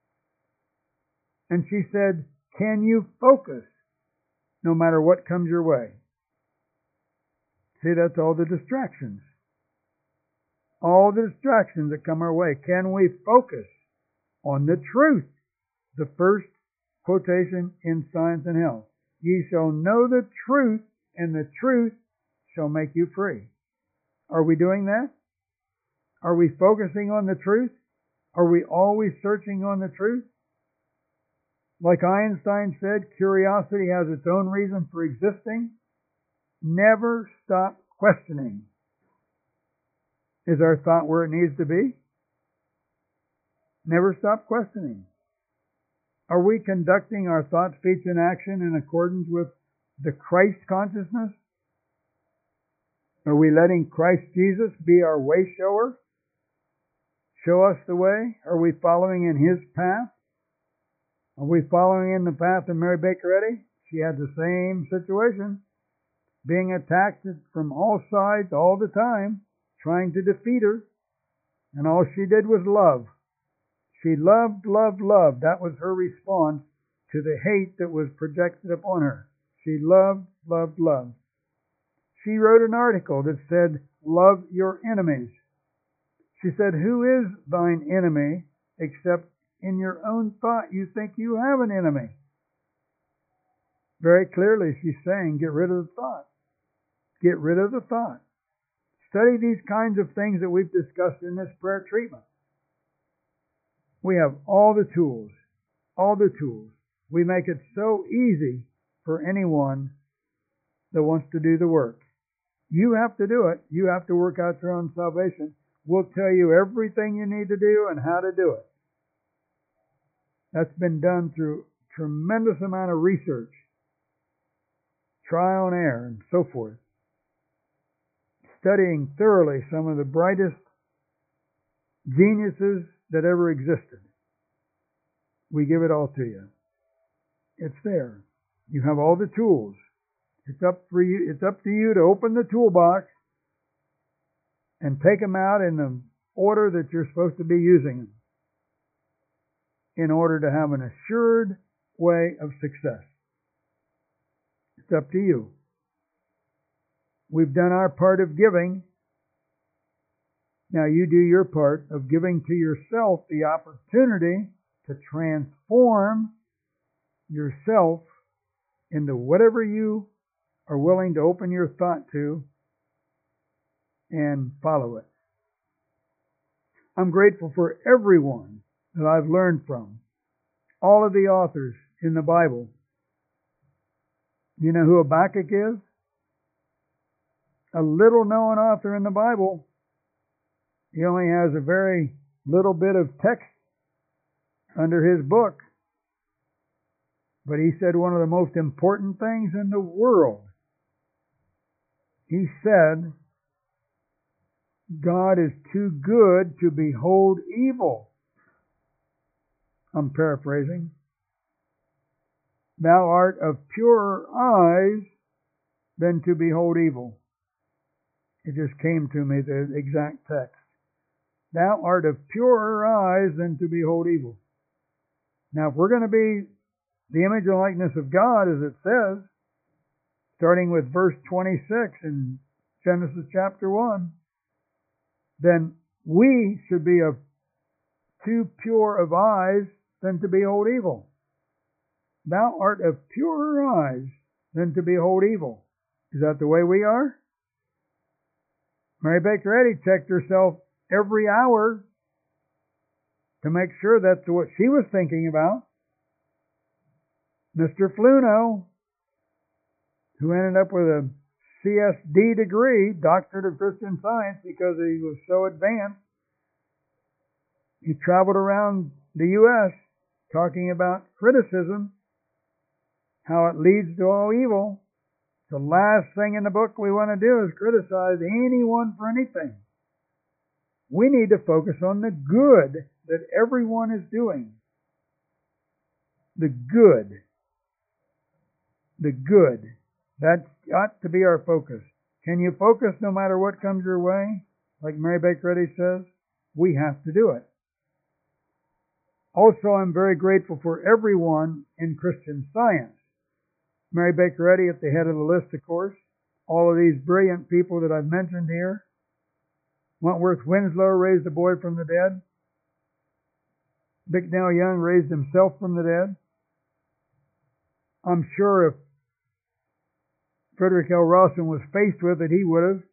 Speaker 1: And she said, "Can you focus no matter what comes your way?" See, that's all the distractions. All the distractions that come our way. Can we focus on the truth? The first quotation in Science and Health. Ye shall know the truth, and the truth shall make you free. Are we doing that? Are we focusing on the truth? Are we always searching on the truth? Like Einstein said, curiosity has its own reason for existing. Never stop questioning. Is our thought where it needs to be? Never stop questioning. Are we conducting our thought, speech, and action in accordance with the Christ consciousness? Are we letting Christ Jesus be our way shower? Show us the way? Are we following in His path? Are we following in the path of Mary Baker Eddy? She had the same situation, being attacked from all sides all the time, trying to defeat her, and all she did was love. She loved, loved, loved. That was her response to the hate that was projected upon her. She loved, loved, loved. She wrote an article that said, "Love your enemies." She said, "Who is thine enemy except in your own thought you think you have an enemy?" Very clearly she's saying, get rid of the thought. Get rid of the thought. Study these kinds of things that we've discussed in this prayer treatment. We have all the tools, all the tools. We make it so easy for anyone that wants to do the work. You have to do it. You have to work out your own salvation. We'll tell you everything you need to do and how to do it. That's been done through a tremendous amount of research, trial and error, and so forth. Studying thoroughly some of the brightest geniuses that ever existed. We give it all to you. It's there. You have all the tools. It's up for you. It's up to you to open the toolbox and take them out in the order that you're supposed to be using them, in order to have an assured way of success. It's up to you. We've done our part of giving. Now you do your part of giving to yourself the opportunity to transform yourself into whatever you are willing to open your thought to and follow it. I'm grateful for everyone that I've learned from. All of the authors in the Bible. You know who Habakkuk is? A little known author in the Bible. He only has a very little bit of text under his book. But he said one of the most important things in the world. He said, God is too good to behold evil. I'm paraphrasing. Thou art of purer eyes than to behold evil. It just came to me, the exact text. Thou art of purer eyes than to behold evil. Now, if we're going to be the image and likeness of God, as it says, starting with verse twenty-six in Genesis chapter one, then we should be of too pure of eyes than to behold evil. Thou art of purer eyes than to behold evil. Is that the way we are? Mary Baker Eddy checked herself every hour to make sure that's what she was thinking about. Mister Fluno, who ended up with a C S D degree, Doctorate of Christian Science, because he was so advanced, he traveled around the U S talking about criticism how it leads to all evil. The last thing in the book we want to do is criticize anyone for anything. We need to focus on the good that everyone is doing. The good. The good. That's got to be our focus. Can you focus no matter what comes your way? Like Mary Baker Eddy says, we have to do it. Also, I'm very grateful for everyone in Christian Science. Mary Baker Eddy at the head of the list, of course. All of these brilliant people that I've mentioned here. Wentworth Winslow raised a boy from the dead. Bicknell Young raised himself from the dead. I'm sure if Frederick L. Rawson was faced with it, he would have.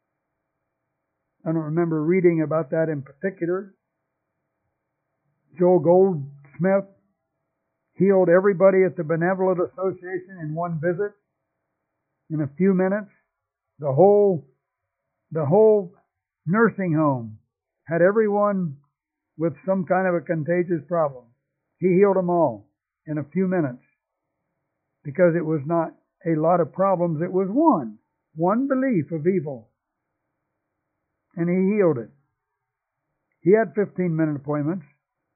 Speaker 1: I don't remember reading about that in particular. Joel Goldsmith healed everybody at the Benevolent Association in one visit, in a few minutes. The whole, the whole nursing home had everyone with some kind of a contagious problem. He healed them all in a few minutes because it was not a lot of problems. It was one, one belief of evil. And he healed it. He had fifteen minute appointments.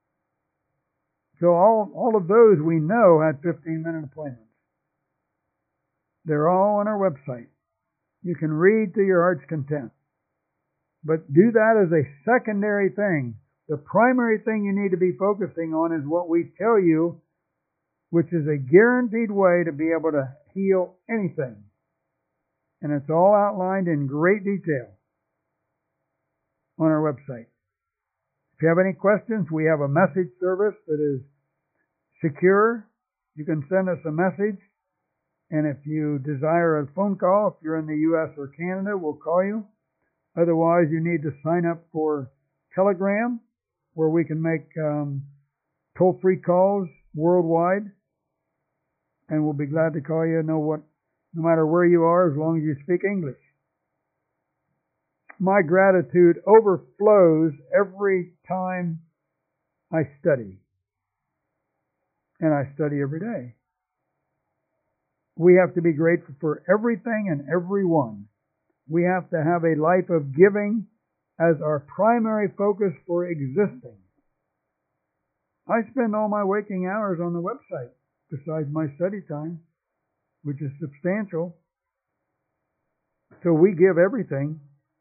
Speaker 1: So all, all of those we know had fifteen minute appointments. They're all on our website. You can read to your heart's content. But do that as a secondary thing. The primary thing you need to be focusing on is what we tell you, which is a guaranteed way to be able to heal anything. And it's all outlined in great detail on our website. If you have any questions, we have a message service that is secure. You can send us a message. And if you desire a phone call, if you're in the U S or Canada, we'll call you. Otherwise, you need to sign up for Telegram, where we can make um, toll-free calls worldwide. And we'll be glad to call you, know what, no matter where you are, as long as you speak English. My gratitude overflows every time I study. And I study every day. We have to be grateful for everything and everyone. We have to have a life of giving as our primary focus for existing. I spend all my waking hours on the website, besides my study time, which is substantial. So we give everything.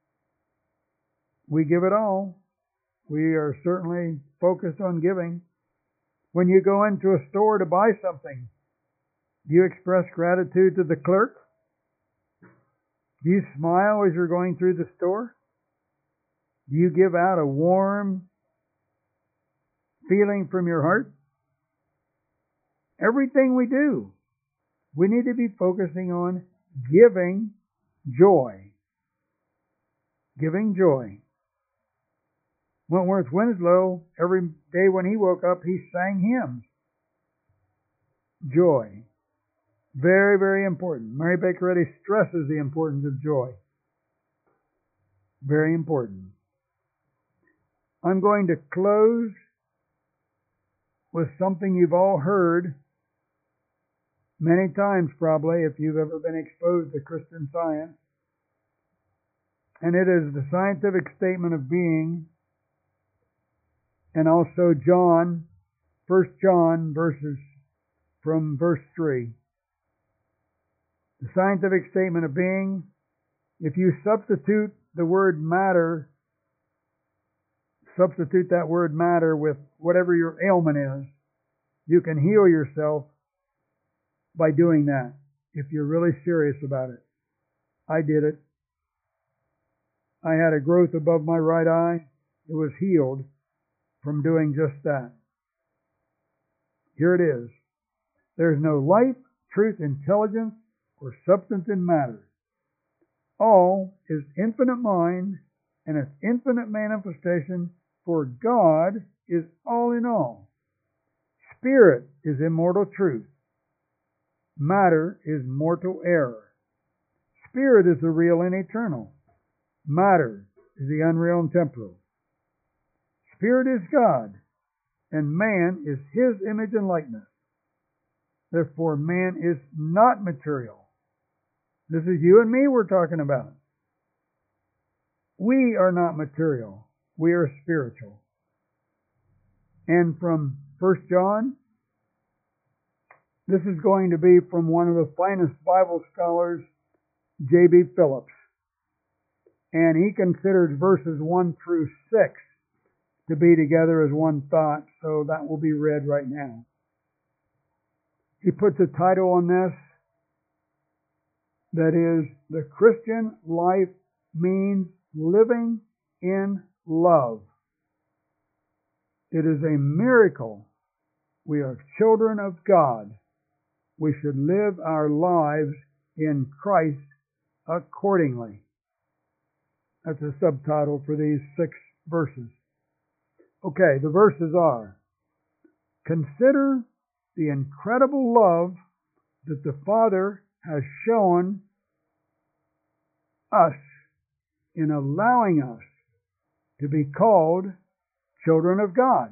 Speaker 1: We give it all. We are certainly focused on giving. When you go into a store to buy something, do you express gratitude to the clerk? Do you smile as you're going through the store? Do you give out a warm feeling from your heart? Everything we do, we need to be focusing on giving joy. Giving joy. Wentworth Winslow, every day when he woke up, he sang hymns. Joy. Very, very important. Mary Baker Eddy stresses the importance of joy. Very important. I'm going to close with something you've all heard many times probably if you've ever been exposed to Christian Science. And it is the scientific statement of being, and also John, First John, verses from verse three. The scientific statement of being, if you substitute the word matter, substitute that word matter with whatever your ailment is, you can heal yourself by doing that, if you're really serious about it. I did it. I had a growth above my right eye. It was healed from doing just that. Here it is. There's no life, truth, intelligence, or substance in matter. All is infinite mind and its infinite manifestation, for God is all in all. Spirit is immortal truth. Matter is mortal error. Spirit is the real and eternal. Matter is the unreal and temporal. Spirit is God, and man is His image and likeness. Therefore, man is not material. This is you and me we're talking about. We are not material. We are spiritual. And from First John, this is going to be from one of the finest Bible scholars, J B Phillips. And he considers verses one through six to be together as one thought, so that will be read right now. He puts a title on this that is, The Christian Life Means Living in Love. It is a miracle. We are children of God. We should live our lives in Christ accordingly. That's a subtitle for these six verses. Okay, the verses are: consider the incredible love that the Father has shown us in allowing us to be called children of God.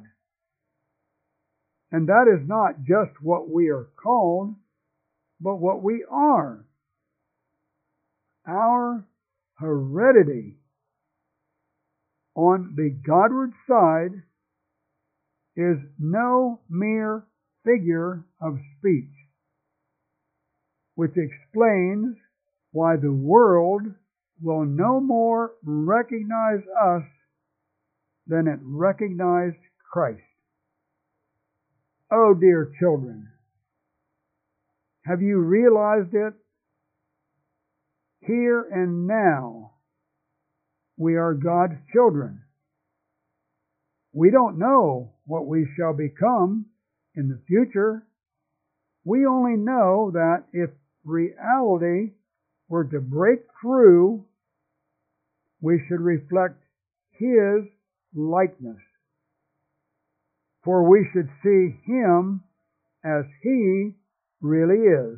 Speaker 1: And that is not just what we are called, but what we are. Our heredity on the Godward side is no mere figure of speech, which explains why the world will no more recognize us than it recognized Christ. Oh, dear children, have you realized it? Here and now, we are God's children. We don't know what we shall become in the future. We only know that if reality were to break through, we should reflect His likeness. For we should see Him as He really is.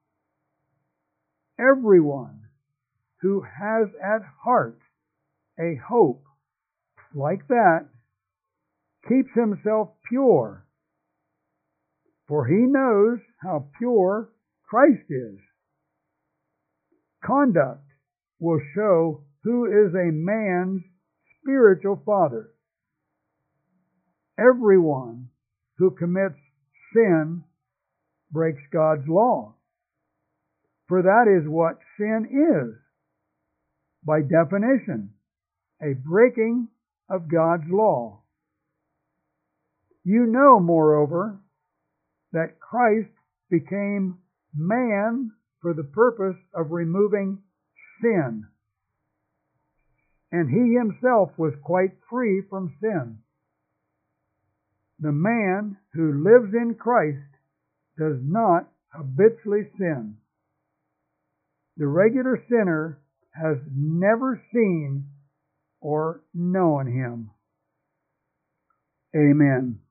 Speaker 1: Everyone who has at heart a hope like that keeps himself pure, for he knows how pure Christ is. Conduct will show who is a man's spiritual father. Everyone who commits sin breaks God's law, for that is what sin is, by definition, a breaking of God's law. You know, moreover, that Christ became man for the purpose of removing sin, and He Himself was quite free from sin. The man who lives in Christ does not habitually sin. The regular sinner has never seen or known Him. Amen.